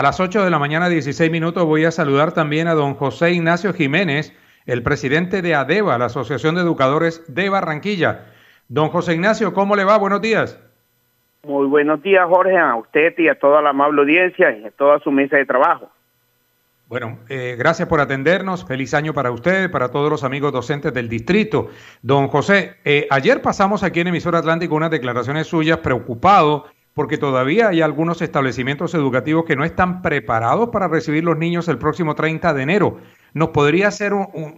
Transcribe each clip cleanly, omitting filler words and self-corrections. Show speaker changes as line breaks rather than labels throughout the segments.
A las 8 de la mañana, 16 minutos, voy a saludar también a don José Ignacio Jiménez, el presidente de ADEBA, la Asociación de Educadores de Barranquilla. Don José Ignacio, ¿cómo le va? Buenos días.
Muy buenos días, Jorge, a usted y a toda la amable audiencia y a toda su mesa de trabajo.
Bueno, gracias por atendernos. Feliz año para usted, para todos los amigos docentes del distrito. Don José, ayer pasamos aquí en Emisora Atlántico unas declaraciones suyas preocupado porque todavía hay algunos establecimientos educativos que no están preparados para recibir los niños el próximo 30 de enero. ¿Nos podría hacer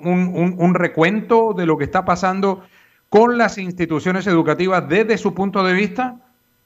un recuento de lo que está pasando con las instituciones educativas desde su punto de vista?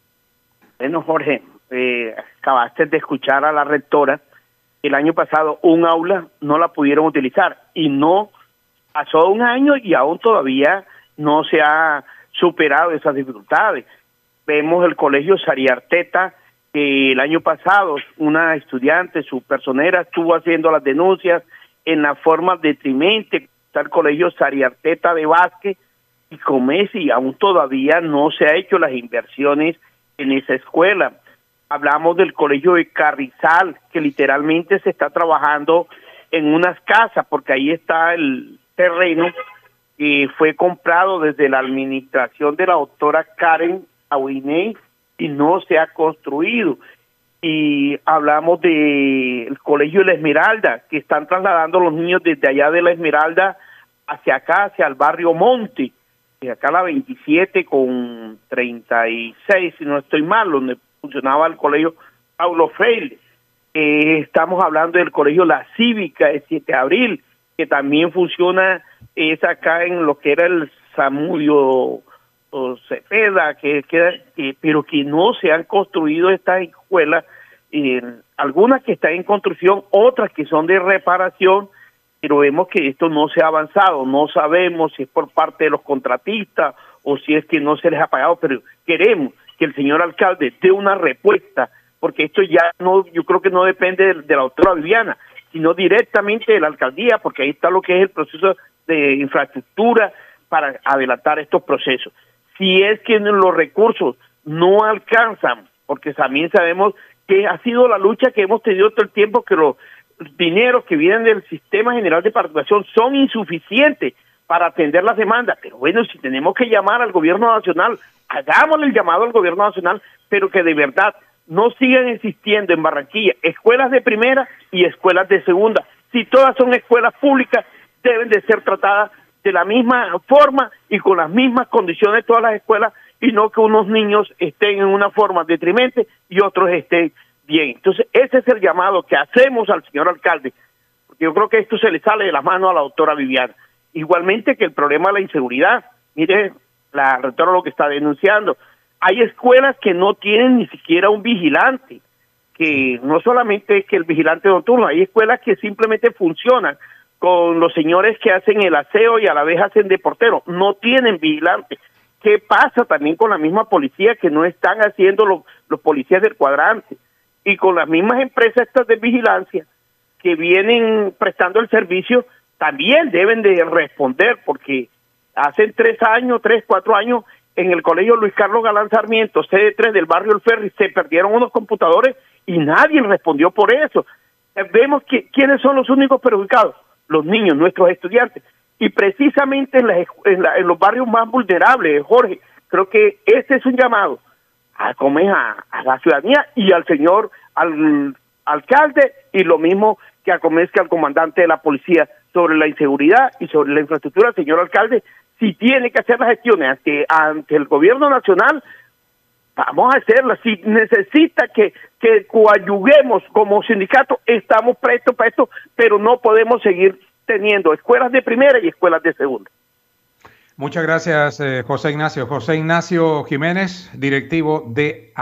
Bueno, Jorge, acabaste de escuchar a la rectora. El año pasado un aula no la pudieron utilizar y no pasó un año y aún todavía no se ha superado esas dificultades. Vemos el colegio Sari Arteta, que el año pasado una estudiante, su personera, estuvo haciendo las denuncias en la forma detrimente. Está el colegio Sari Arteta de Vázquez y Comesi, y aún todavía no se ha hecho las inversiones en esa escuela. Hablamos del colegio de Carrizal, que literalmente se está trabajando en unas casas, porque ahí está el terreno que fue comprado desde la administración de la doctora Karen Aguiney y no se ha construido. Y hablamos del colegio de La Esmeralda, que están trasladando a los niños desde allá de La Esmeralda hacia acá, hacia el barrio Monte, y acá la 27 con 36, si no estoy mal, donde funcionaba el colegio Paulo Freire. Estamos hablando del colegio La Cívica de 7 de abril, que también funciona, es acá en lo que era el Zamudio Cepeda, pero que no se han construido estas escuelas, algunas que están en construcción, otras que son de reparación, pero vemos que esto no se ha avanzado. No sabemos si es por parte de los contratistas o si es que no se les ha pagado, pero queremos que el señor alcalde dé una respuesta, porque esto ya no, yo creo que no depende de la doctora Viviana, sino directamente de la alcaldía, porque ahí está lo que es el proceso de infraestructura para adelantar estos procesos. Si es que los recursos no alcanzan, porque también sabemos que ha sido la lucha que hemos tenido todo el tiempo, que los dineros que vienen del Sistema General de Participación son insuficientes para atender las demandas. Pero bueno, si tenemos que llamar al gobierno nacional, hagámosle el llamado al gobierno nacional, pero que de verdad no sigan existiendo en Barranquilla escuelas de primera y escuelas de segunda. Si todas son escuelas públicas, deben de ser tratadas de la misma forma y con las mismas condiciones todas las escuelas, y no que unos niños estén en una forma detrimente y otros estén bien. Entonces, ese es el llamado que hacemos al señor alcalde, porque yo creo que esto se le sale de las manos a la doctora Viviana. Igualmente que el problema de la inseguridad. Mire, la rectora lo que está denunciando. Hay escuelas que no tienen ni siquiera un vigilante, que no solamente es que el vigilante nocturno, hay escuelas que simplemente funcionan con los señores que hacen el aseo y a la vez hacen de portero, no tienen vigilante. ¿Qué pasa también con la misma policía que no están haciendo los policías del cuadrante? Y con las mismas empresas estas de vigilancia que vienen prestando el servicio, también deben de responder, porque hace 3 años, 4 años, en el colegio Luis Carlos Galán Sarmiento, sede 3 del barrio El Ferry, se perdieron unos computadores y nadie respondió por eso. Vemos que quiénes son los únicos perjudicados, los niños, nuestros estudiantes, y precisamente en los barrios más vulnerables. Jorge, creo que este es un llamado a la ciudadanía y al señor alcalde, y lo mismo que al comandante de la policía sobre la inseguridad y sobre la infraestructura. Señor alcalde, si tiene que hacer las gestiones ante el gobierno nacional, vamos a hacerlas. Si necesita que coadyuguemos como sindicato, estamos prestos para esto, pero no podemos seguir teniendo escuelas de primera y escuelas de segunda.
Muchas gracias, José Ignacio. José Ignacio Jiménez, directivo de